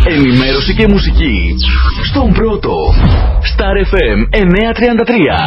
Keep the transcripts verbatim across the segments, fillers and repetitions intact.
Ενημέρωση και μουσική στον πρώτο Star εφ εμ εννιακόσια τριάντα τρία.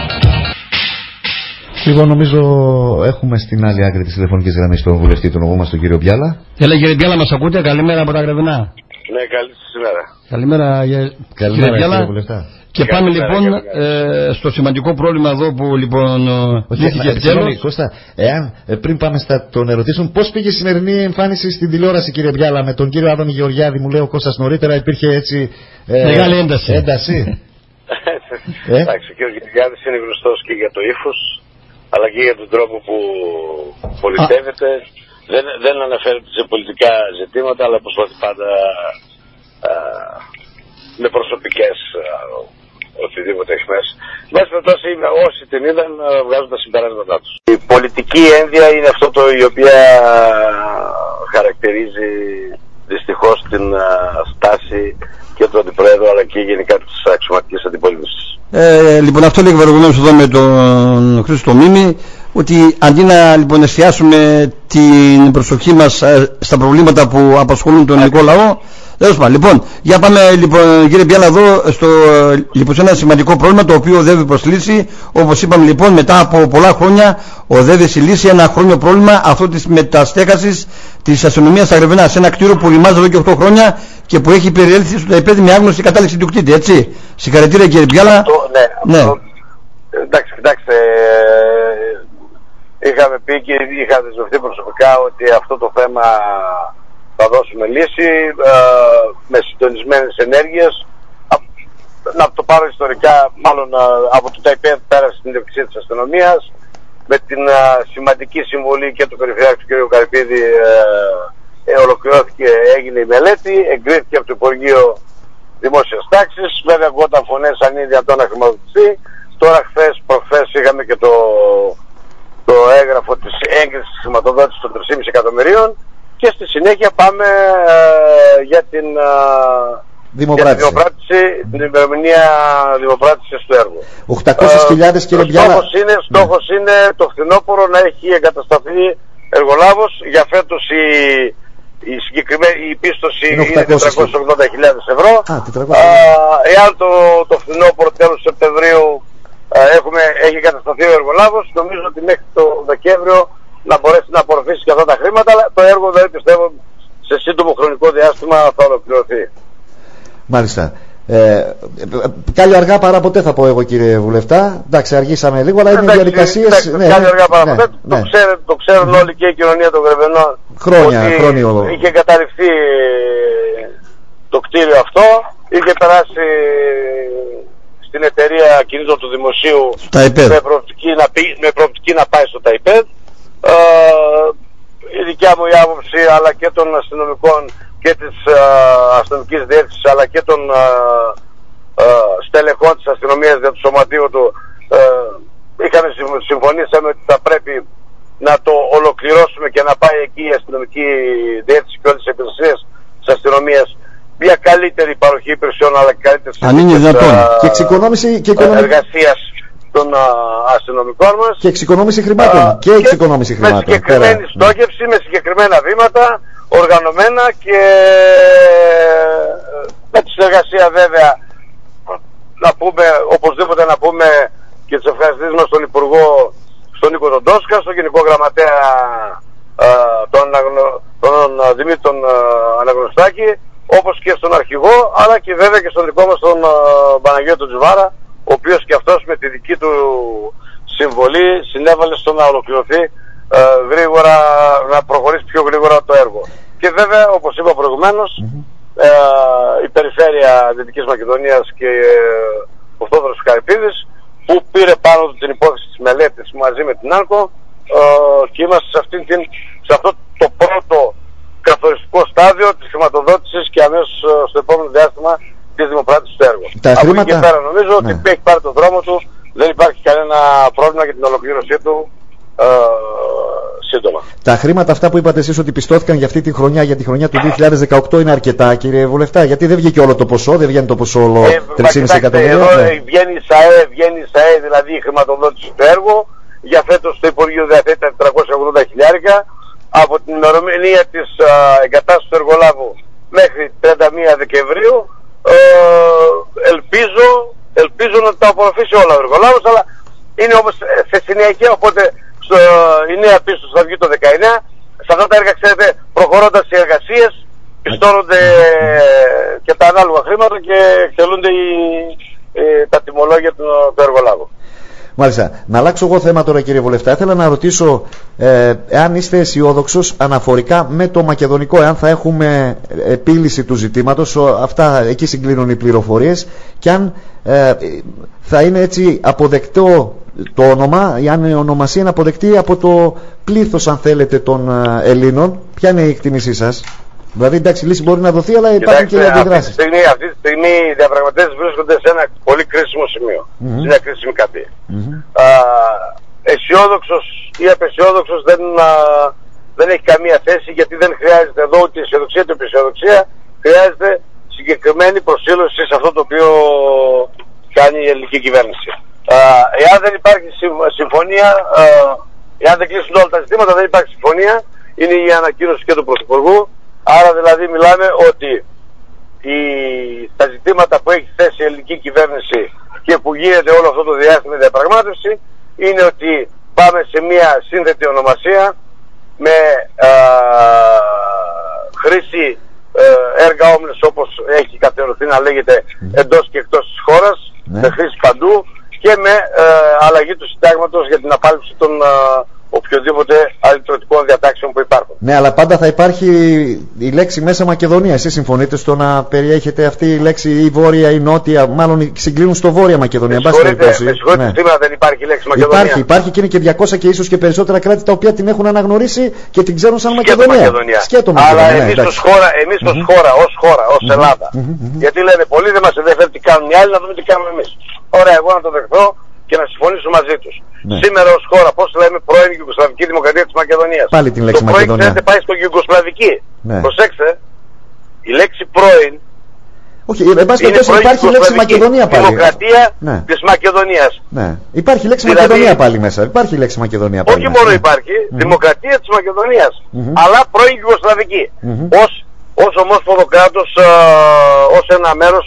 Λοιπόν, νομίζω έχουμε στην άλλη άκρη της τηλεφωνικής γραμμής τον βουλευτή του νομού μας, τον κύριο Μπιάλα. Έλα κύριε Μπιάλα, μας ακούτε? Καλημέρα από τα Γρεβενά. Ναι, καλή σήμερα. Καλημέρα, Καλημέρα κύριε Μπιάλα. Βουλευτά. Και πάμε καλημέρα, λοιπόν ε, στο σημαντικό πρόβλημα εδώ που λοιπόν λύθηκε τέλος. Κώστα, εάν ε, πριν πάμε στα των ερωτήσεων, πώς πήγε η σημερινή εμφάνιση στην τηλεόραση, κύριε Μπιάλα, με τον κύριο Άδωνη Γεωργιάδη? Μου λέει ο Κώστας νωρίτερα, υπήρχε έτσι ε, μεγάλη ένταση. ένταση. ε? Εντάξει, ο κύριος Γεωργιάδης είναι γνωστός και για το ύφος, αλλά και για τον τρόπο που πολιτεύεται. Δεν, δεν αναφέρεται σε πολιτικά ζητήματα, αλλά προσπαθεί πάντα α, με προσωπικές α, οτιδήποτε έχει μέσα. Μέσα περιπτώσει, όσοι την είδαν βγάζουν τα συμπεράσματά τους. Η πολιτική ένδια είναι αυτό το η οποία χαρακτηρίζει δυστυχώς την α, στάση και του Αντιπρόεδρου αλλά και γενικά της αξιωματικής αντιπολίτευσης. Ε, λοιπόν, αυτό λέει προηγουμένως εδώ με τον Χρήστο Μίμη, ότι αντί να λοιπόν εστιάσουμε την προσοχή μας στα προβλήματα που απασχολούν τον ελληνικό λαό. Λοιπόν, για πάμε λοιπόν κύριε Μπιάλα εδώ στο, λοιπόν, σε ένα σημαντικό πρόβλημα το οποίο οδεύει προς λύση. Όπως είπαμε λοιπόν, μετά από πολλά χρόνια οδεύει στη λύση ένα χρόνιο πρόβλημα, αυτό της μεταστέγασης της αστυνομίας στα Γρεβενά, σε ένα κτίριο που οριμάζει εδώ και οκτώ χρόνια και που έχει περιέλθει στο ΤΑΙΠΕΔ με άγνωστη κατάληξη του κτήτη, έτσι. Συγχαρητήρια κύριε Μπιάλα. Αυτό, ναι, ναι. Αυτό, εντάξει, κοιτάξτε, είχαμε πει και είχα δεσμευτεί προσωπικά ότι αυτό το θέμα θα δώσουμε λύση ε, με συντονισμένες ενέργειες. Να το πάρω ιστορικά, μάλλον ε, από το ΤΑΙΠΕΔ πέρασε στην ιδιοκτησία της αστυνομίας, με την ε, σημαντική συμβολή και του Περιφερειάρχου του κ. Καρυπίδη ε, ε, ολοκληρώθηκε, έγινε η μελέτη, εγκρίθηκε από το Υπουργείο Δημόσιας Τάξης. Βέβαια ακούγονταν φωνές αν είναι δυνατόν να χρηματοδοτηθεί. Τώρα χθες, προχθές είχαμε και το, το έγγραφο της έγκρισης της χρηματοδότησης των τρία κόμμα πέντε εκατομμυρίων. Και στη συνέχεια πάμε ε, για την δημοπράτηση, δημοπράτηση την ημερομηνία δημοπράτησης του έργου. οκτακόσιες χιλιάδες κύριε Μπιάλα. Στόχος είναι, στόχος ναι. είναι το φθινόπωρο να έχει εγκατασταθεί εργολάβος. Για φέτος η, η συγκεκριμένη η πίστοση είναι, είναι τετρακόσιες ογδόντα χιλιάδες ευρώ. Α, τετρακόσιες. Α, εάν το, το φθινόπωρο τέλος Σεπτεμβρίου α, έχουμε, έχει εγκατασταθεί ο εργολάβος, νομίζω ότι μέχρι το Δεκέμβριο να μπορέσει να απορροφήσει και αυτά τα χρήματα, αλλά το έργο δεν πιστεύω σε σύντομο χρονικό διάστημα θα ολοκληρωθεί. Μάλιστα. Ε, κάλλιο αργά παρά ποτέ θα πω εγώ κύριε Βουλευτά. Εντάξει, αργήσαμε λίγο, αλλά είναι οι διαδικασίες. Ναι, κάλλιο αργά παρά ναι, ποτέ. Ναι. Το, ξέρουν, το ξέρουν όλοι και η κοινωνία των Γρεβενών. Χρόνια, χρόνιο. Είχε εγκαταλειφθεί το κτίριο αυτό, είχε περάσει στην εταιρεία κινήτων του Δημοσίου με προοπτική, να, με προοπτική να πάει στο ΤΑΙΠΕΔ. Ε, η δικιά μου η άποψη αλλά και των αστυνομικών και της ε, αστυνομικής διεύθυνσης αλλά και των ε, ε, στελεχών της αστυνομίας για το σωματείο του ε, είχαμε συμφωνήσαμε ότι θα πρέπει να το ολοκληρώσουμε και να πάει εκεί η αστυνομική διεύθυνση και όλες τις υπηρεσίες της αστυνομίας μια καλύτερη παροχή υπηρεσιών αλλά και καλύτερη εργασίας των α, αστυνομικών μας και εξοικονόμηση χρημάτων α, και, εξοικονόμηση και χρημάτων με συγκεκριμένη πέρα. Στόχευση, με συγκεκριμένα βήματα οργανωμένα και με τη συνεργασία βέβαια να πούμε, οπωσδήποτε να πούμε και τις ευχαριστήσεις μας στον Υπουργό, στον Νίκο τον Τόσκα, στον Γενικό Γραμματέα α, τον, Αναγνω, τον Δημήτρη τον α, Αναγνωστάκη, όπως και στον Αρχηγό αλλά και βέβαια και στον δικό μας τον α, Παναγιώτο Τζιβάρα, ο οποίος και αυτός με τη δική του συμβολή συνέβαλε στο να ολοκληρωθεί ε, γρήγορα, να προχωρήσει πιο γρήγορα το έργο. Και βέβαια, όπως είπα προηγουμένως, mm-hmm. ε, η Περιφέρεια Δυτικής Μακεδονίας και ε, ο Θόδωρος Καρυπίδης, που πήρε πάνω του την υπόθεση της μελέτης μαζί με την ΆΝΚΟ ε, και είμαστε σε, αυτήν την, σε αυτό το πρώτο καθοριστικό στάδιο της χρηματοδότησης και αμέσως ε, στο επόμενο διάστημα της δημοπράτησης του έργου. Τα Από χρήματα... εκεί και πέρα νομίζω ναι. ότι έχει πάρει τον δρόμο του, δεν υπάρχει κανένα πρόβλημα για την ολοκλήρωσή του ε, σύντομα. Τα χρήματα αυτά που είπατε εσείς ότι πιστώθηκαν για αυτή τη χρονιά, για τη χρονιά του δύο χιλιάδες δεκαοκτώ είναι αρκετά κύριε Βουλευτά? Γιατί δεν βγήκε όλο το ποσό, δεν βγαίνει το ποσό όλο ε, τρία κόμμα πέντε εκατομμύρια. Εδώ ναι. βγαίνει η ΣΑΕ, βγαίνει η ΣΑΕ δηλαδή η χρηματοδότηση του έργου. Για φέτος το Υπουργείο διαθέτει τα τετρακόσια ογδόντα χιλιάρικα. Από την ημερομηνία της εγκατάστασης του εργολάβου μέχρι τριάντα μία Δεκεμβρίου ε, ελπίζω, ελπίζω να τα απορροφήσει όλα ο εργολάβος, αλλά είναι όμως σε συνέχεια, οπότε στο, η νέα πίστος θα βγει το δεκαεννέα. Σε αυτά τα έργα, ξέρετε, προχωρώντας οι εργασίες, πιστώνονται και τα ανάλογα χρήματα και εκτελούνται οι, οι, τα τιμολόγια του, του εργολάβου. Μάλιστα. Να αλλάξω εγώ θέμα τώρα, κύριε Βουλευτά. Ήθελα να ρωτήσω ε, εάν είστε αισιόδοξος αναφορικά με το μακεδονικό, εάν θα έχουμε επίλυση του ζητήματος. Αυτά εκεί συγκλίνουν οι πληροφορίες, και αν ε, θα είναι έτσι αποδεκτό το όνομα, ή αν η ονομασία είναι αποδεκτή από το πλήθος, αν θέλετε, των Ελλήνων. Ποια είναι η εκτίμησή σας? Δηλαδή, εντάξει, λύση μπορεί να δοθεί, αλλά υπάρχουν και οι αντιδράσεις. Αυτή, αυτή τη στιγμή οι διαπραγματεύσεις βρίσκονται σε ένα πολύ κρίσιμο σημείο. Mm-hmm. Σε μια κρίσιμη κατή. Mm-hmm. Αισιόδοξος ή απεσιόδοξος δεν, α, δεν έχει καμία θέση, γιατί δεν χρειάζεται εδώ ούτε αισιοδοξία ούτε απεσιοδοξία. Χρειάζεται συγκεκριμένη προσήλωση σε αυτό το οποίο κάνει η ελληνική κυβέρνηση. Α, εάν δεν υπάρχει συμφωνία, α, εάν δεν κλείσουν όλα τα ζητήματα, δεν υπάρχει συμφωνία. Είναι η ανακοίνωση και του Πρωθυπουργού. Άρα δηλαδή μιλάμε ότι η, τα ζητήματα που έχει θέσει η ελληνική κυβέρνηση και που γίνεται όλο αυτό το διάστημα διαπραγμάτευση είναι ότι πάμε σε μια σύνθετη ονομασία με α, χρήση ε, έργα όμιλες, όπως έχει καθιερωθεί να λέγεται, εντός και εκτός της χώρας, ναι. με χρήση παντού και με ε, αλλαγή του συντάγματος για την απάλληψη των α, οποιοδήποτε αλυτρωτικών διατάξεων που υπάρχουν. Ναι, αλλά πάντα θα υπάρχει η λέξη μέσα Μακεδονία. Εσείς συμφωνείτε στο να περιέχεται αυτή η λέξη ή βόρεια ή νότια? Μάλλον συγκλίνουν στο βόρεια Μακεδονία. Με συγχωρείτε, με συγχωρείτε, ναι. Σήμερα δεν υπάρχει η λέξη Μακεδονία. Υπάρχει, υπάρχει και είναι και διακόσια και ίσως και περισσότερα κράτη τα οποία την έχουν αναγνωρίσει και την ξέρουν σαν Μακεδονία. Μακεδονία. Σκέτο Μακεδονία. Αλλά ναι, εμείς ως χώρα, εμείς mm-hmm. ως χώρα, ως χώρα, ως mm-hmm. Ελλάδα. Mm-hmm. Γιατί λένε πολλοί δεν μας ενδιαφέρει τι κάνουν οι άλλοι, να δούμε τι κάνουμε εμείς. Ωραία, εγώ να το δεχθώ και να συμφωνήσω μαζί τους. Ναι. Σήμερα ως χώρα, πώς λέμε, πρώην Ιουγκοσλαβική Δημοκρατία της Μακεδονίας. Πάλι την λέξη το Μακεδονία. Το πρώην πάει στο Ιουγκοσλαβική. Ναι. Προσέξτε, η λέξη πρώην. Όχι, εν πάση περιπτώσει υπάρχει η λέξη Μακεδονία πάλι. Δημοκρατία ναι. της Μακεδονίας. Ναι. Υπάρχει η λέξη δηλαδή, Μακεδονία πάλι μέσα. Υπάρχει η λέξη Μακεδονία πάλι. Όχι μέσα. μόνο υπάρχει, mm-hmm. Δημοκρατία της Μακεδονίας. Mm-hmm. Αλλά πρώην Ιουγκοσλαβική. Mm-hmm. Ως, ως ομόσπονδο κράτος, ως ένα μέρος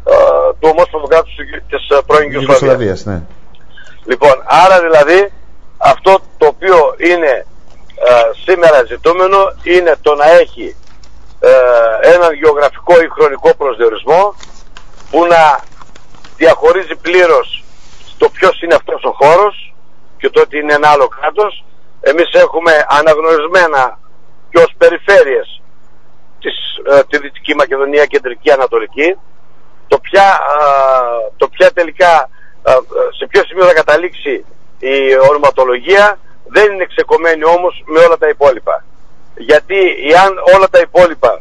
του ομόσπονδου κράτους της πρώην Ιουγκοσλαβίας. Ναι. Λοιπόν, άρα δηλαδή αυτό το οποίο είναι ε, σήμερα ζητούμενο είναι το να έχει ε, έναν γεωγραφικό ή χρονικό προσδιορισμό που να διαχωρίζει πλήρως το ποιος είναι αυτός ο χώρος και το ότι είναι ένα άλλο κράτος. Εμείς έχουμε αναγνωρισμένα και ως περιφέρειες της, ε, τη Δυτική Μακεδονία, Κεντρική, Ανατολική. Το ποια, ε, το ποια τελικά σε ποιο σημείο θα καταλήξει η ονοματολογία δεν είναι ξεκομμένη όμως με όλα τα υπόλοιπα. Γιατί εάν όλα τα υπόλοιπα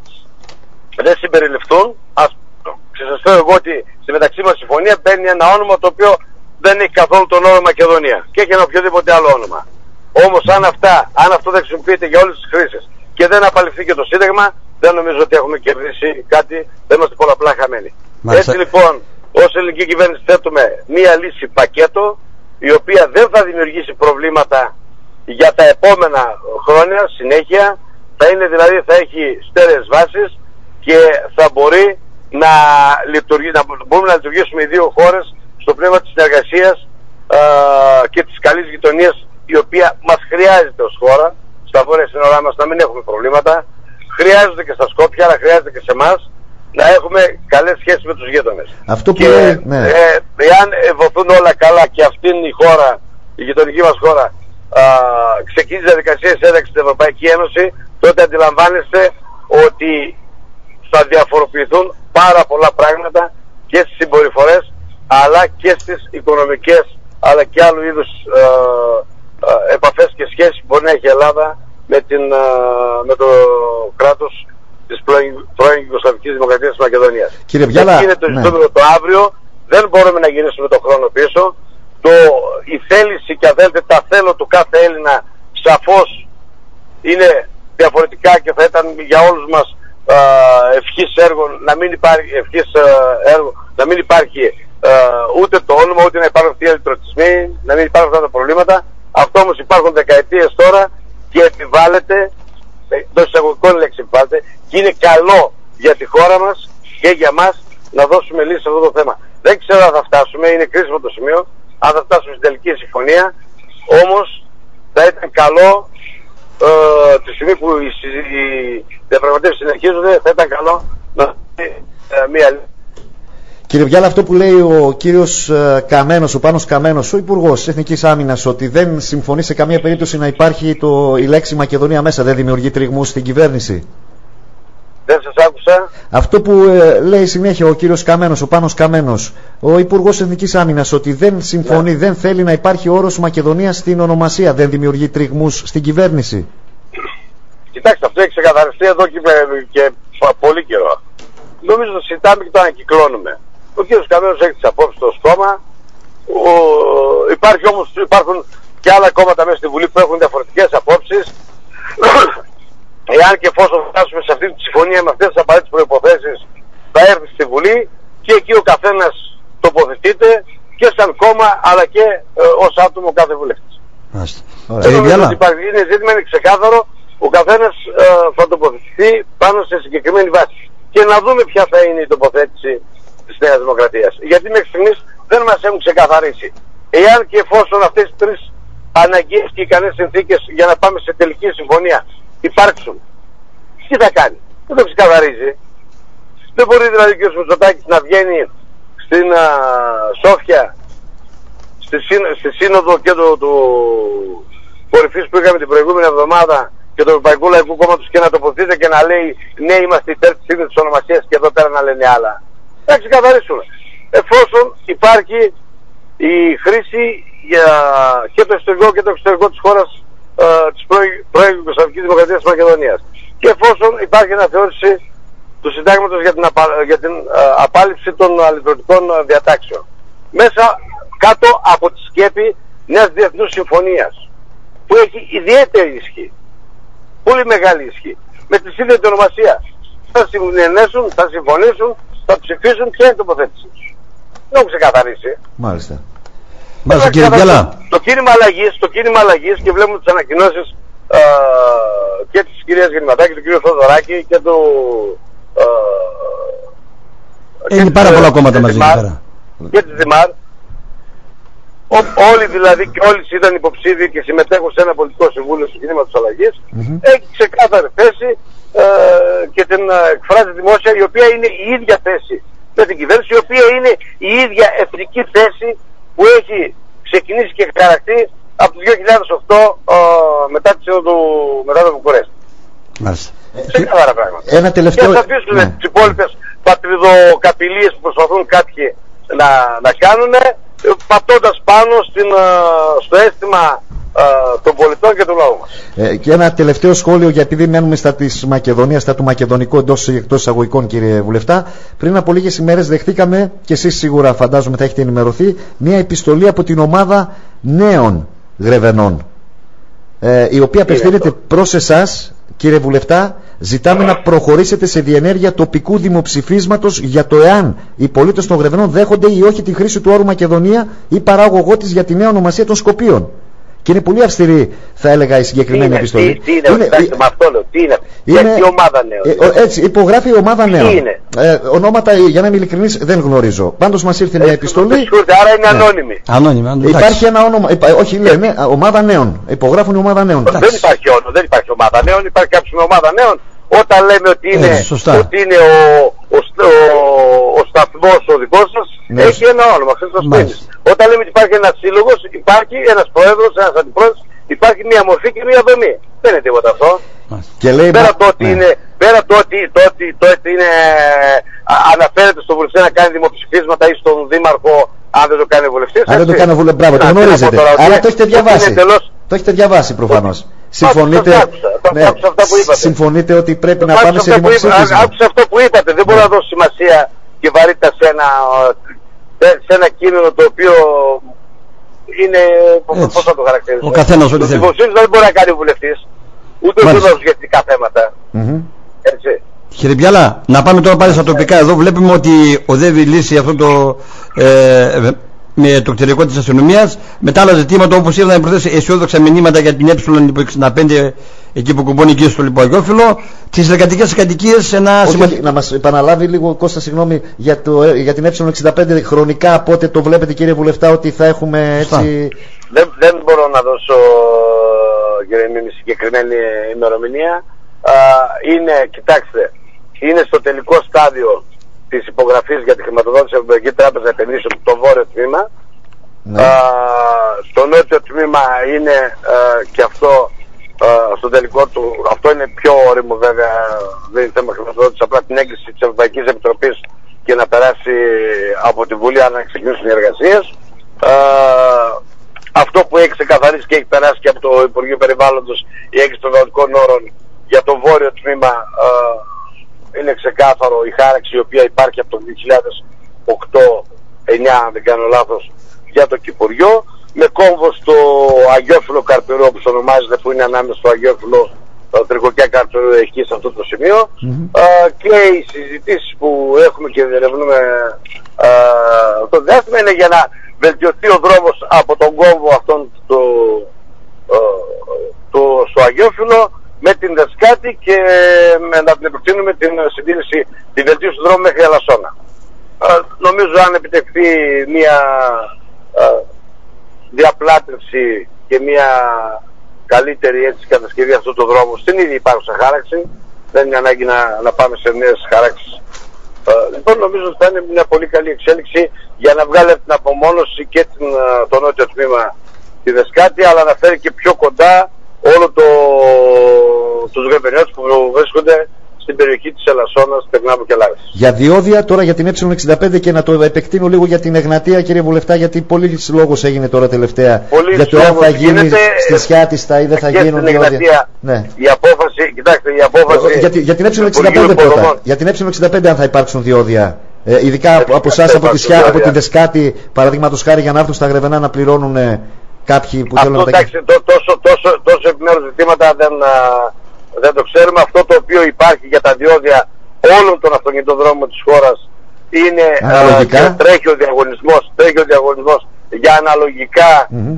δεν συμπεριληφθούν, ας σας πω εγώ ότι στη μεταξύ μας συμφωνία μπαίνει ένα όνομα το οποίο δεν έχει καθόλου τον όνομα Μακεδονία και έχει ένα οποιοδήποτε άλλο όνομα. Όμως αν, αυτά, αν αυτό δεν χρησιμοποιείται για όλες τις χρήσεις και δεν απαλληφθεί και το Σύνταγμα, δεν νομίζω ότι έχουμε κερδίσει κάτι, δεν είμαστε πολλαπλά χαμένοι. Μάλιστα. Έτσι λοιπόν, ως ελληνική κυβέρνηση θέτουμε μία λύση πακέτο, η οποία δεν θα δημιουργήσει προβλήματα για τα επόμενα χρόνια, συνέχεια. Θα είναι δηλαδή, θα έχει στέρεες βάσεις και θα μπορεί να, λειτουργεί, να μπορούμε να λειτουργήσουμε οι δύο χώρες στο πνεύμα της συνεργασίας α, και της καλής γειτονίας, η οποία μας χρειάζεται ως χώρα, στα βόρεια σύνορά μας να μην έχουμε προβλήματα. Χρειάζεται και στα Σκόπια, αλλά χρειάζεται και σε εμάς να έχουμε καλές σχέσεις με τους γείτονες. Αυτό που και λέει, ναι. ε, εάν ευωθούν όλα καλά και αυτήν η χώρα, η γειτονική μας χώρα, α, ξεκίνησε διαδικασίες ένταξης στην Ευρωπαϊκή Ένωση, τότε αντιλαμβάνεστε ότι θα διαφοροποιηθούν πάρα πολλά πράγματα και στις συμπεριφορές, αλλά και στις οικονομικές, αλλά και άλλου είδους α, α, επαφές και σχέσεις που μπορεί να έχει η Ελλάδα με, την, α, με το κράτος της πρώην Ιουγκοσλαβικής Δημοκρατίας της Μακεδονίας. Κύριε Βιάλα, είναι το ζητούμενο ναι. το αύριο, δεν μπορούμε να γυρίσουμε το χρόνο πίσω. Το, η θέληση και αν θέλετε τα θέλω του κάθε Έλληνα σαφώς είναι διαφορετικά και θα ήταν για όλους μας α, ευχής έργο να μην υπάρχει, ευχής, α, έργο, να μην υπάρχει α, ούτε το όνομα, ούτε να υπάρχουν αυτοί οι αντιτρωτισμοί, να μην υπάρχουν αυτά τα προβλήματα. Αυτό όμως υπάρχουν δεκαετίες τώρα και επιβάλλεται, εντός εισαγωγικών λέξη επιβάλλεται, και είναι καλό για τη χώρα μας και για μας να δώσουμε λύση σε αυτό το θέμα. Δεν ξέρω αν θα φτάσουμε, είναι κρίσιμο το σημείο, αν θα φτάσουμε στην τελική συμφωνία, όμως θα ήταν καλό ε, τη στιγμή που οι, οι διαπραγματεύσεις συνεχίζονται, θα ήταν καλό να ε, μία λύση. Κύριε Βιάλα, αυτό που λέει ο κύριος Καμένος, ο Πάνος Καμένος, ο Υπουργός της Εθνικής Άμυνας, ότι δεν συμφωνεί σε καμία περίπτωση να υπάρχει το, η λέξη Μακεδονία μέσα, δεν δημιουργεί τριγμούς στην κυβέρνηση. Δεν σας άκουσα. Αυτό που ε, λέει συνέχεια ο κύριος Καμένος, ο Πάνος Καμένος, ο Υπουργός της Εθνικής Άμυνας, ότι δεν συμφωνεί, yeah. δεν θέλει να υπάρχει όρος Μακεδονία στην ονομασία, δεν δημιουργεί τριγμούς στην κυβέρνηση. Κοιτάξτε, αυτό έχει ξεκαθαριστεί εδώ και, και πολύ καιρό. Νομίζω το συζητάμε και το ανακυκλώνουμε. Ο κ. Καμένος έχει τις απόψεις στο στόμα. Ο... Υπάρχει όμως, υπάρχουν και άλλα κόμματα μέσα στη Βουλή που έχουν διαφορετικές απόψεις. Εάν και εφόσον φτάσουμε σε αυτή τη συμφωνία με αυτές τις απαραίτητες προϋποθέσεις, θα έρθει στη Βουλή και εκεί ο καθένας τοποθετείται και σαν κόμμα αλλά και ε, ως άτομο κάθε βουλευτής. Είναι ζήτημα, είναι ξεκάθαρο, ο καθένας ε, θα τοποθετηθεί πάνω σε συγκεκριμένη βάση. Και να δούμε ποια θα είναι η τοποθέτηση της Νέας Δημοκρατίας. Γιατί μέχρι στιγμής δεν μας έχουν ξεκαθαρίσει. Εάν και εφόσον αυτές τις τρεις αναγκαίες και ικανές συνθήκες για να πάμε σε τελική συμφωνία υπάρξουν, τι θα κάνει? Δεν το ξεκαθαρίζει. Δεν μπορεί δηλαδή ο κ. Μητσοτάκης να βγαίνει στην α, Σόφια, στη, στη σύνοδο και του, του κορυφής που είχαμε την προηγούμενη εβδομάδα και του Ευρωπαϊκού Λαϊκού Κόμματος και να τοποθετείται και να λέει ναι, είμαστε υπέρ της ίδιας της ονομασίας και εδώ πέρα να λένε άλλα. Θα ξεκαθαρίσουμε. Εφόσον υπάρχει η χρήση για και το εσωτερικό και το εξωτερικό της χώρας ε, της πρώην Ιουγκοσλαβικής Δημοκρατίας της Μακεδονίας και εφόσον υπάρχει αναθεώρηση του συντάγματος για την, απα, για την ε, απάλληψη των αλυτρωτικών διατάξεων μέσα κάτω από τη σκέπη μιας διεθνούς συμφωνίας που έχει ιδιαίτερη ισχύ, πολύ μεγάλη ισχύ, με τη σύνδετη ονομασία. Θα συνενέσουν, θα συμφωνήσουν, θα ψηφίσουν ποια είναι η τοποθέτηση τους. Δεν έχουν ξεκαθαρίσει. Μάλιστα. Μάλιστα κύριε Βιάλα. Το κίνημα αλλαγής, το κίνημα αλλαγής και βλέπουμε τις ανακοινώσεις ε, και της κυρίας Γεννηματάκη, του κύριου Θοδωράκη και του... Ε, είναι πάρα πολλά κόμματα μαζί πέρα. Και της Δημάρ. Όλοι δηλαδή και όλοι ήταν υποψήφιοι και συμμετέχουν σε ένα πολιτικό συμβούλιο του κινήματος αλλαγής. Mm-hmm. Έχει ξεκάθαρη θέση ε, και την εκφράζει δημόσια, η οποία είναι η ίδια θέση με την κυβέρνηση, η οποία είναι η ίδια εθνική θέση που έχει ξεκινήσει και χαρακτεί από το δύο χιλιάδες οκτώ ε, μετά τη σύνοδο μετά το Βουκουρέστι. Μάλιστα. Ξεκάθαρα πράγματα. Ένα τελευταίο... Και θα αφήσουν ναι. τις υπόλοιπες πατριδοκαπηλίες που προσπαθούν κάποιοι να, να κάνουν, πατώντας πάνω στην, στο αίσθημα των πολιτών και του λαού μας. Ε, και ένα τελευταίο σχόλιο, γιατί επειδή μένουμε στα της Μακεδονίας, στα του μακεδονικού εντός ή εκτός εισαγωγικών, κύριε Βουλευτά. Πριν από λίγες ημέρες δεχτήκαμε, και εσείς σίγουρα φαντάζομαι θα έχετε ενημερωθεί, μια επιστολή από την ομάδα νέων Γρεβενών, ε, η οποία απευθύνεται προς εσάς, κύριε Βουλευτά. Ζητάμε να προχωρήσετε σε διενέργεια τοπικού δημοψηφίσματος για το εάν οι πολίτες των Γρεβενών δέχονται ή όχι τη χρήση του όρου Μακεδονία ή παράγωγό της για τη νέα ονομασία των Σκοπίων. Και είναι πολύ αυστηρή, θα έλεγα, η συγκεκριμένη είναι, επιστολή. Τι, τι είναι, είναι, είναι με αυτό λέω, τι είναι, είναι γιατί η ομάδα νέων. Ε, έτσι, υπογράφει η ομάδα νέων. Τι είναι. Ε, ονόματα, για να είμαι ειλικρινής, δεν γνωρίζω. Πάντως μας ήρθε μια επιστολή. Άρα είναι ανώνυμη. Ανώνυμη, υπάρχει ένα όνομα, υπά, όχι λένε, ομάδα νέων. Υπογράφουν η ομάδα νέων. Δεν υπάρχει όνομα, δεν υπάρχει ομάδα νέων, υπάρχει κάποιος με ομάδα νέων. Όταν λέμε ότι είναι, ε, ότι είναι ο, ο, ο, ο σταθμός ο δικός σας, ναι, έχει ένα όνομα, ξέρεις το σπίτι. Όταν λέμε ότι υπάρχει ένας σύλλογος, υπάρχει ένας πρόεδρος, ένας αντιπρόεδρος, υπάρχει μια μορφή και μια δομή. Δεν είναι τίποτα αυτό. Και λέει, πέρα μα... το ότι ναι. είναι, πέρα το ότι, το ότι, το ότι είναι, α, αναφέρεται στον βουλευτή να κάνει δημοψηφίσματα ή στον δήμαρχο, αν δεν το κάνει ο βουλευτής. Αν δεν το κάνει ο βουλευτής, μπράβο, το γνωρίζετε. Άρα το έχετε διαβάσει. Το έχετε διαβάσει προφανώς. Συμφωνείτε, άκουσα, ναι, άκουσα αυτά που είπατε. Συμφωνείτε ότι πρέπει να πάμε σε δημοψήφισμα. Άκουσα αυτό που είπατε. Δεν μπορώ να δώσω σημασία και βαρύτητα σε ένα, σε ένα κείμενο το οποίο είναι, πώς θα το χαρακτηρίσω. Ο καθένας ό,τι θέλει. Το δημοψήφισμα δεν μπορεί να κάνει ο βουλευτής, ούτε ο δήμαρχος για ειδικά θέματα. Mm-hmm. Έτσι. Κύριε Βιάλα, να πάμε τώρα πάλι στα τοπικά. Εδώ βλέπουμε ότι οδεύει λύση αυτό το... Ε, με το κτηρικό της αστυνομίας, με τα άλλα ζητήματα όπως ήρθαν προχθές αισιόδοξα μηνύματα για την ε εξήντα πέντε εκεί που κουμπώνει εκεί στο Λιππαγιόφυλλο, τις εργατικές κατοικίες. Ένα όχι, σημαντικό... Να μας επαναλάβει λίγο, Κώστα, συγγνώμη, για, το, για την ε εξήντα πέντε χρονικά, πότε το βλέπετε, κύριε Βουλευτά, ότι θα έχουμε έτσι... Δεν, δεν μπορώ να δώσω, κύριε Μίμη, συγκεκριμένη ημερομηνία. Α, είναι, κοιτάξτε, είναι στο τελικό στάδιο της υπογραφής για τη χρηματοδότηση από την Ευρωπαϊκή Τράπεζα Επενδύσεων το βόρειο τμήμα. Ναι. Α, στο νότιο τμήμα είναι α, και αυτό α, στο τελικό του, αυτό είναι πιο όριμο βέβαια, δεν είναι θέμα χρηματοδότηση, απλά την έγκριση της Ευρωπαϊκής Επιτροπής και να περάσει από τη Βουλή αν ξεκινήσουν οι εργασίες. Α, αυτό που έχει ξεκαθαρίσει και έχει περάσει και από το Υπουργείο Περιβάλλοντος η έγκριση των δοτικών όρων για το βόρειο τμήμα, α, είναι ξεκάθαρο η χάραξη η οποία υπάρχει από το δύο χιλιάδες οκτώ εννιά, αν δεν κάνω λάθος, για το Κυπουριό, με κόμβο στο Αγιόφυλλο Καρπυρό, όπως ονομάζεται, που είναι ανάμεσα στο Αγιόφυλλο Τρικοκιά Καρπυρό εκεί σε αυτό το σημείο. Mm-hmm. Α, και οι συζητήσεις που έχουμε και διερευνούμε το διάστημα είναι για να βελτιωθεί ο δρόμος από τον κόμβο αυτόν το, το, το, στο Αγιόφυλλο με την Δεσκάτη και με, να την επεκτείνουμε την συντήρηση, τη βελτίωση του δρόμου μέχρι Αλασσόνα. Α, νομίζω αν επιτευχθεί μια α, διαπλάτευση και μια καλύτερη έτσι κατασκευή αυτού του δρόμου στην ήδη υπάρχουσα χάραξη, δεν είναι ανάγκη να, να πάμε σε νέες χαράξεις. Α, λοιπόν, νομίζω ότι θα είναι μια πολύ καλή εξέλιξη για να βγάλει την απομόνωση και την, το νότιο τμήμα τη Δεσκάτη, αλλά να φέρει και πιο κοντά όλο το, τους γρεβενιώτες που βρίσκονται στην περιοχή της Ελασσόνας, Περνάμου και Λάρης. Για διόδια τώρα για την ε εξήντα πέντε και να το επεκτείνω λίγο για την Εγνατία, κύριε Βουλευτά, γιατί πολύ λόγος έγινε τώρα τελευταία πολύ για το αν θα γίνει γίνεται, στη Σιάτιστα ή δεν θα γίνουν διόδια. Ναι. Η απόφαση, κοιτάξτε, η απόφαση για, για την ε εξήντα πέντε πρώτα, για την ε εξήντα πέντε αν θα υπάρξουν διόδια. Ε, ειδικά ε, από εσάς από, από τη Δεσκάτη, παραδείγματος χάρη, για να έρθουν στα Γρεβενά να πληρώνουν ε, κάποιοι που αυτό, θέλουν να τα κάνουν. Τόσο, τόσο, τόσο επιμέρους ζητήματα δεν, α, δεν το ξέρουμε. Αυτό το οποίο υπάρχει για τα διόδια όλων των αυτοκινητοδρόμων της χώρας είναι α, και τρέχει ο διαγωνισμός, τρέχει ο διαγωνισμός για αναλογικά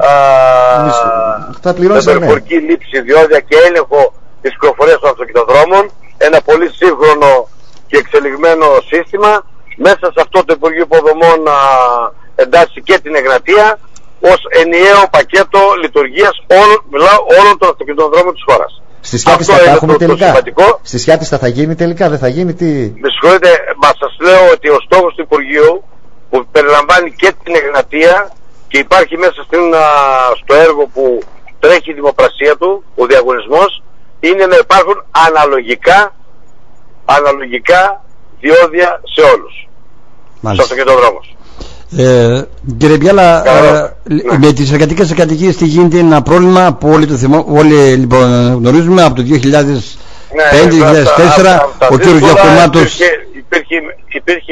mm-hmm. μεταφορική ναι. λήψη διόδια και έλεγχο της κυκλοφορίας των αυτοκινητοδρόμων. Ένα πολύ σύγχρονο και εξελιγμένο σύστημα. Μέσα σε αυτό το Υπουργείο Υποδομών α, εντάσσει και την Εγνατία ως ενιαίο πακέτο λειτουργίας όλων, όλων των αυτοκινητοδρόμων της χώρας. Στη Σιάτιστα θα έχουμε τελικά. Στη Σιάτιστα θα γίνει τελικά, δεν θα γίνει τι... Με συγχωρείτε, μα σας λέω ότι ο στόχος του Υπουργείου, που περιλαμβάνει και την Εγνατία και υπάρχει μέσα στην, α, στο έργο που τρέχει η δημοπρασία του, ο διαγωνισμός, είναι να υπάρχουν αναλογικά, αναλογικά διόδια σε όλους. Στους αυτοκινητοδρόμους. Ε, κύριε Μπιάλα, ε, ναι. με τις εργατικές κατοικίες τι γίνεται, ένα πρόβλημα που όλοι, το θυμό, όλοι λοιπόν, γνωρίζουμε από το δύο χιλιάδες πέντε δύο χιλιάδες τέσσερα. Ο κύριος Γιακουμάτος υπήρχε, υπήρχε, υπήρχε,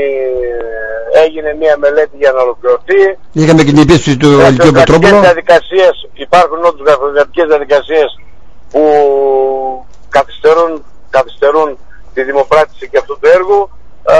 έγινε μια μελέτη για να ολοκληρωθεί. Είχαμε και την επίσκεψη του Ελκύου Πετρόπουλου. Υπάρχουν όντως γραφειοκρατικές διαδικασίες που καθυστερούν, καθυστερούν τη δημοπράτηση και αυτού του έργου. Ε,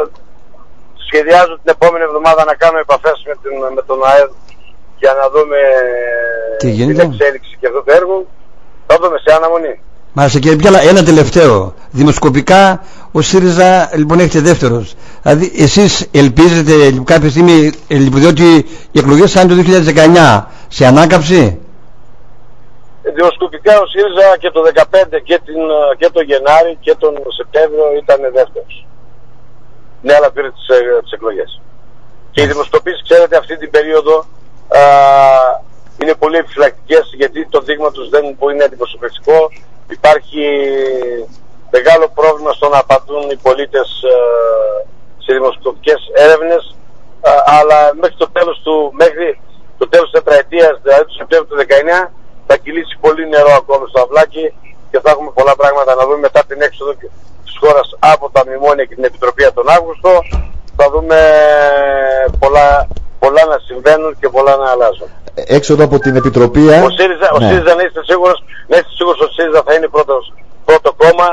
Σχεδιάζω την επόμενη εβδομάδα να κάνω επαφές με, την, με τον ΑΕΔ για να δούμε την εξέλιξη και αυτό το έργο. Θα δούμε σε αναμονή. Μάλιστα, κύριε Μπιάλα, ένα τελευταίο. Δημοσκοπικά ο ΣΥΡΙΖΑ λοιπόν έχετε δεύτερος. Δηλαδή εσείς ελπίζετε κάποια στιγμή, διότι οι εκλογές θα είναι το δύο χιλιάδες δεκαεννιά, σε ανάκαμψη? Δημοσκοπικά ο ΣΥΡΙΖΑ και το δεκαπέντε και, την, και το Γενάρη και τον Σεπτέμβριο ήταν δεύτερος. Ναι, αλλά πήρε τις, τις εκλογές. Και οι δημοσκοπήσεις, ξέρετε, αυτή την περίοδο α, είναι πολύ επιφυλακτικές, γιατί το δείγμα τους δεν μπορεί να είναι αντιπροσωπευτικό. Υπάρχει μεγάλο πρόβλημα στο να απαντούν οι πολίτες α, σε δημοσκοπικές έρευνες, α, αλλά μέχρι το τέλος του, μέχρι το τέλος της τετραετίας, δηλαδή του Σεπτέμβριου του δεκαεννιά, θα κυλήσει πολύ νερό ακόμη στο αυλάκι και θα έχουμε πολλά πράγματα να δούμε μετά την έξοδο της χώρας από τα μνημόνια και την Επιτροπή τον Αύγουστο. Θα δούμε πολλά, πολλά να συμβαίνουν και πολλά να αλλάζουν. Έξοδο από την Επιτροπή. Ο ΣΥΡΙΖΑ, ναι. ο ΣΥΡΙΖΑ να είστε σίγουρος, να είστε σίγουρος ότι ο ΣΥΡΙΖΑ θα είναι πρώτος, πρώτο κόμμα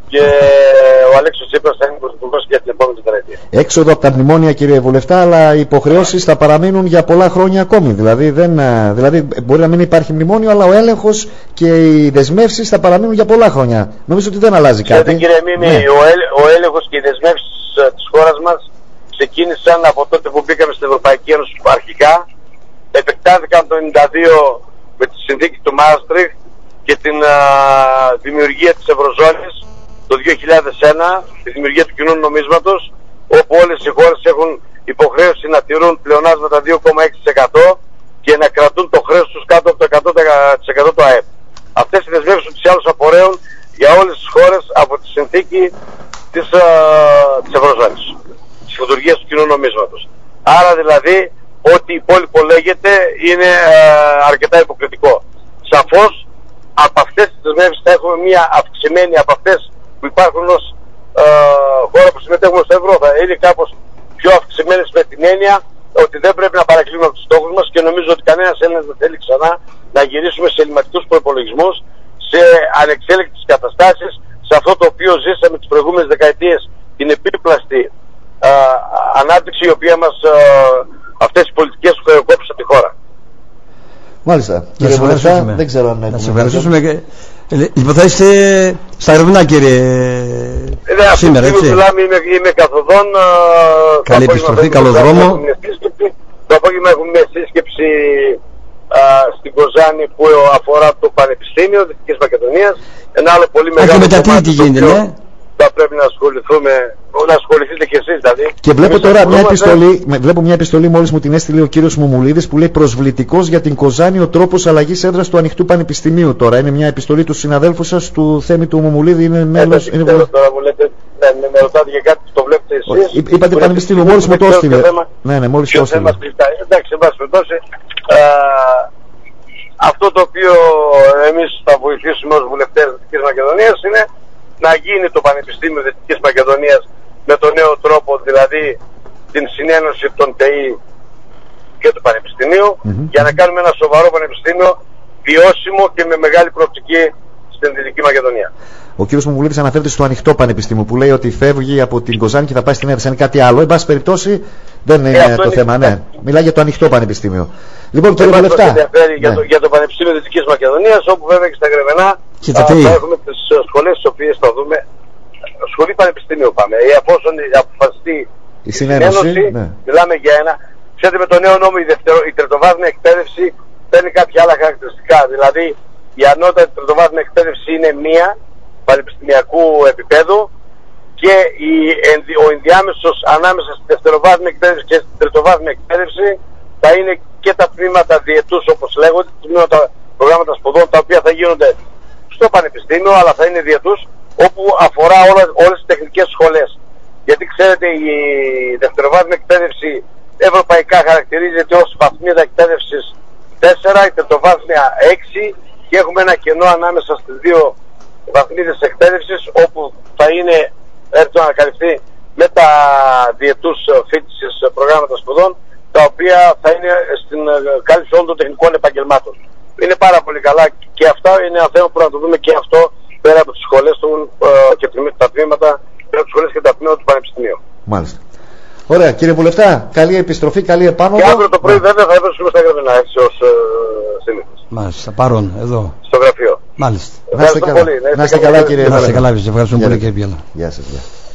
και ο Αλέξης Τσίπρας θα είναι πρωθυπουργός για την επόμενη τετραετία. Έξοδο από τα μνημόνια, κύριε Βουλευτά, αλλά οι υποχρεώσεις θα παραμείνουν για πολλά χρόνια ακόμη. Δηλαδή, δεν, δηλαδή μπορεί να μην υπάρχει μνημόνιο, αλλά ο έλεγχος και οι δεσμεύσεις θα παραμείνουν για πολλά χρόνια. Νομίζω ότι δεν αλλάζει κάτι. Ξέρετε, κύριε Μίμη, ναι. ο, έλ, ο έλεγχος και οι δεσμεύσεις της χώρας μας ξεκίνησαν από τότε που μπήκαμε στην Ευρωπαϊκή Ένωση αρχικά. Επεκτάθηκαν το χίλια εννιακόσια ενενήντα δύο με τη συνθήκη του Μάστριχτ και την α, δημιουργία της Ευρωζώνης το δύο χιλιάδες ένα, τη δημιουργία του κοινού νομίσματος, όπου όλες οι χώρες έχουν υποχρέωση να τηρούν πλεονάσματα δύο κόμμα έξι τοις εκατό και να κρατούν το χρέος τους κάτω από το εκατό τοις εκατό του ΑΕΠ. Αυτές οι δεσμεύσεις τους άλλους απορρέουν για όλες τις χώρες από τη συνθήκη της, α, της Ευρωζώνης, της λειτουργίας του κοινού νομίσματος. Άρα δηλαδή ό,τι υπόλοιπο λέγεται είναι α, αρκετά υποκριτικό. Σαφώς από αυτές τις δεσμεύσεις θα έχουμε μια αυξημένη από αυτές που υπάρχουν ως ε, χώρα που συμμετέχουμε στο ευρώ. Θα είναι κάπως πιο αυξημένες με την έννοια ότι δεν πρέπει να παρακλίνουμε από τους στόχους μας και νομίζω ότι κανένας Έλληνας δεν θέλει ξανά να γυρίσουμε σε ελληματικούς προϋπολογισμούς, σε ανεξέλεγκτες καταστάσεις, σε αυτό το οποίο ζήσαμε τις προηγούμενες δεκαετίες, την επίπλαστη ε, ανάπτυξη η οποία μας, ε, αυτές οι πολιτικές που χρεοκόπησαν τη χώρα. Μάλιστα. Κύριε Βουλευτά, δεν ξέρω αν να σε ευχαριστήσουμε και... Λοιπόν, θα είστε στα Ερευνά, κύριε, ναι, σήμερα, έτσι. Μιλάμε, είμαι, είμαι καθοδόν. Καλή επιστροφή, καλό δρόμο. Το απόγευμα έχουμε μια σύσκεψη α, στην Κοζάνη που αφορά το Πανεπιστήμιο Δυτικής Μακεδονίας. Ένα άλλο πολύ μεγάλο. Και μετά τι, τι γίνεται, ναι. Θα πρέπει να ασχοληθούμε, να ασχοληθείτε κι εσείς δηλαδή. Και βλέπω τώρα μια επιστολή, βλέπω μια επιστολή μόλις μου την έστειλε ο κύριος Μουμουλίδης που λέει προσβλητικός για την Κοζάνη ο τρόπος αλλαγής έδρας του ανοιχτού πανεπιστημίου. Τώρα είναι μια επιστολή του συναδέλφου σας, του Θέμη του Μουμουλίδη, είναι μέλος. Είναι ξέρω, τώρα μου λέτε, ναι, με ρωτάτε για κάτι που το βλέπετε εσείς. Εί, είπατε πανεπιστήμιο, μόλις μου το έστειλε. Ναι, ναι, μόλις το έστειλε. Εντάξει, εν πάση περιπτώσει, αυτό το οποίο εμείς θα βοηθήσουμε ως βουλευτές της Δυτικής Μακεδονίας είναι να γίνει το Πανεπιστήμιο Δυτικής Μακεδονίας με τον νέο τρόπο, δηλαδή την συνένωση των ΤΕΗ και του Πανεπιστημίου, mm-hmm. για να κάνουμε ένα σοβαρό πανεπιστήμιο βιώσιμο και με μεγάλη προοπτική στην Δυτική Μακεδονία. Ο κ. Μουμουλίδης αναφέρεται στο ανοιχτό πανεπιστήμιο που λέει ότι φεύγει από την Κοζάνη και θα πάει στην Έδρα. Είναι κάτι άλλο. Εν πάση περιπτώσει δεν είναι ε, το είναι θέμα. Ναι. Μιλάει για το ανοιχτό πανεπιστήμιο. Λοιπόν, κύριε Βουλευτά. ενδιαφέρει ναι. για, το, για το Πανεπιστήμιο Δυτικής Μακεδονίας, όπου βέβαια και στα Γρεβενά θα έχουμε τις σχολές τις οποίες θα δούμε. Σχολή Πανεπιστήμιο πάμε. Ή αφόσον αποφασιστεί η συνένωση, ναι. μιλάμε για ένα. Ξέρετε, με το νέο νόμο η, δευτερο, η τριτοβάθμια εκπαίδευση παίρνει κάποια άλλα χαρακτηριστικά. Δηλαδή η ανώτατη τριτοβάθμια εκπαίδευση είναι μία πανεπιστημιακού επίπεδου και η, ο ενδιάμεσος ανάμεσα στη δευτεροβάθμια εκπαίδευση και στην τριτοβάθμια εκπαίδευση θα είναι και τα τμήματα διετούς όπως λέγονται, τμήματα προγράμματα σπουδών τα οποία θα γίνονται στο πανεπιστήμιο αλλά θα είναι διετούς, όπου αφορά όλα, όλες τις τεχνικές σχολές. Γιατί ξέρετε η δευτεροβάθμια εκπαίδευση ευρωπαϊκά χαρακτηρίζεται ως βαθμίδα εκπαίδευσης τέσσερα, η τριτοβάθμια έξι και έχουμε ένα κενό ανάμεσα στις δύο βαθμίδες εκπαίδευσης όπου θα είναι έρθει να καλυφθεί με τα διετούς φοιτησης προγράμματα σπουδών τα οποία θα είναι στην κάλυψη όλων των τεχνικών επαγγελμάτων. Είναι πάρα πολύ καλά και αυτά είναι ένα θέμα που να το δούμε και αυτό πέρα από τις σχολές του, ε, και τα τμήματα, πέρα από τις σχολές και τα τμήματα του Πανεπιστημίου. Μάλιστα. Ωραία, κύριε Βουλευτά, καλή επιστροφή, καλή επάνωδο. Και αύριο το πρωί βέβαια θα έβρεσουμε στα Γρεβενά, έτσι ως ε, συνήθως. Μάλιστα, παρόν, εδώ. Στο γραφείο. Μάλιστα. Να είστε καλά, πολύ, να είστε καλά, κύριε Βουλευτά. Να είστε καλά, ευχαριστούμε πολύ κύριε Πιέλα. Γεια σας.